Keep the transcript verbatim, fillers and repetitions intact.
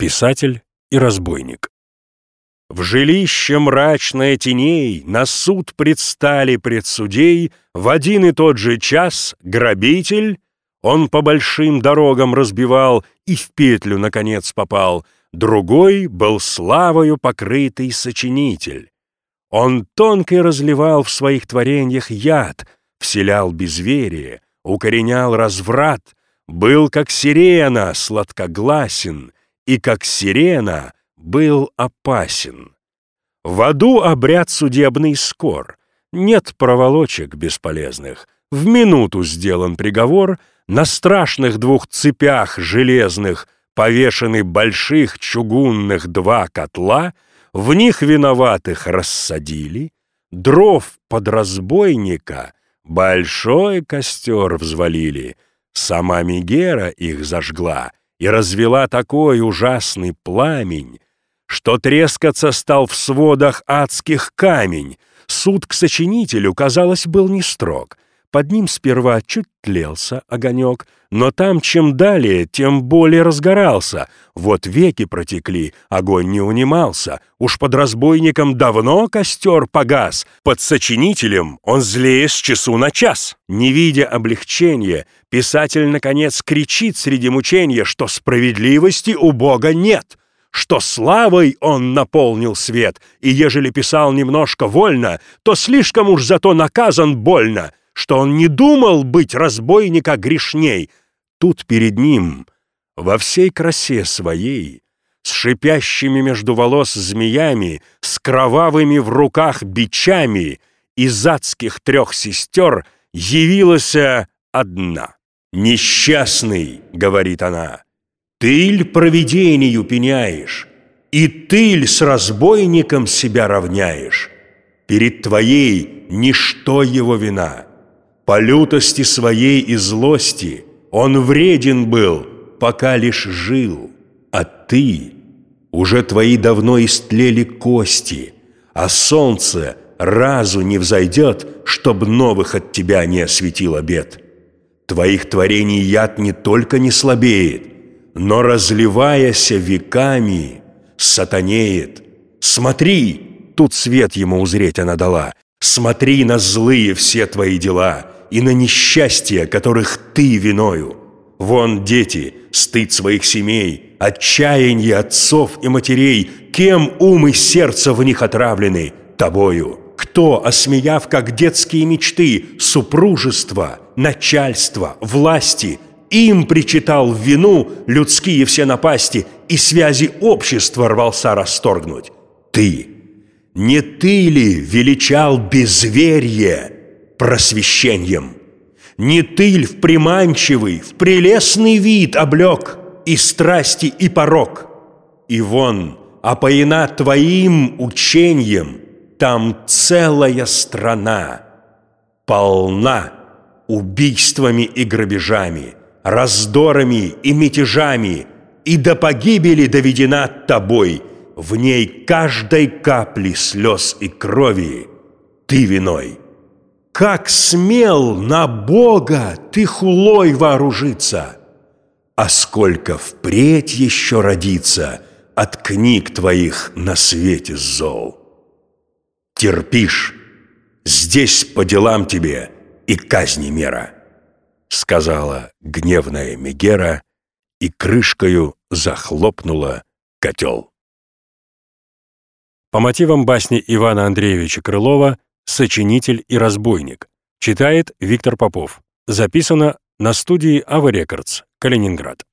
Писатель и разбойник. В жилище мрачное теней на суд предстали пред судей в один и тот же час грабитель, он по большим дорогам разбивал и в петлю, наконец, попал, другой был славою покрытый сочинитель. Он тонко разливал в своих творениях яд, вселял безверие, укоренял разврат, был, как сирена, сладкогласен, и, как сирена, был опасен. В аду обряд судебный скор, нет проволочек бесполезных, в минуту сделан приговор, на страшных двух цепях железных повешены больших чугунных два котла, в них виноватых рассадили, дров под разбойника большой костер взвалили, сама Мегера их зажгла и развела такой ужасный пламень, что трескаться стал в сводах адских камень. Суд к сочинителю, казалось, был не строг. Под ним сперва чуть тлелся огонек, но там, чем далее, тем более разгорался. Вот веки протекли, огонь не унимался. Уж под разбойником давно костер погас, под сочинителем он злее с часу на час. Не видя облегчения, писатель, наконец, кричит среди мучения, что справедливости у Бога нет, что славой он наполнил свет, и ежели писал немножко вольно, то слишком уж зато наказан больно, что он не думал быть разбойника грешней. Тут перед ним, во всей красе своей, с шипящими между волос змеями, с кровавыми в руках бичами, из адских трех сестер явилась одна. «Несчастный, — говорит она, — ты ль провидению пеняешь, и ты ль с разбойником себя равняешь? Перед твоей ничто его вина. По лютости своей и злости он вреден был, пока лишь жил, а ты, уже твои давно истлели кости, а солнце разу не взойдет, чтоб новых от тебя не осветил обет. Твоих творений яд не только не слабеет, но, разливаяся веками, сатанеет. Смотри, тут свет ему узреть она дала, смотри на злые все твои дела и на несчастья, которых ты виною. Вон дети, стыд своих семей, отчаяние отцов и матерей, кем ум и сердце в них отравлены? Тобою. Кто, осмеяв, как детские мечты, супружество, начальство, власти, им причитал в вину людские все напасти и связи общества рвался расторгнуть? Ты. Не ты ли величал безверие просвещением? Не ты ль в приманчивый, в прелестный вид облек и страсти, и порок? И вон, опоена твоим учением, там целая страна полна убийствами и грабежами, раздорами и мятежами, и до погибели доведена тобой. В ней каждой капли слез и крови ты виной. Как смел на Бога ты хулой вооружиться? А сколько впредь еще родится от книг твоих на свете зол? Терпишь, здесь по делам тебе и казни мера, сказала гневная Мегера и крышкою захлопнула котел. По мотивам басни Ивана Андреевича Крылова «Сочинитель и разбойник». Читает Виктор Попов. Записано на студии Ава Рекордс, Калининград.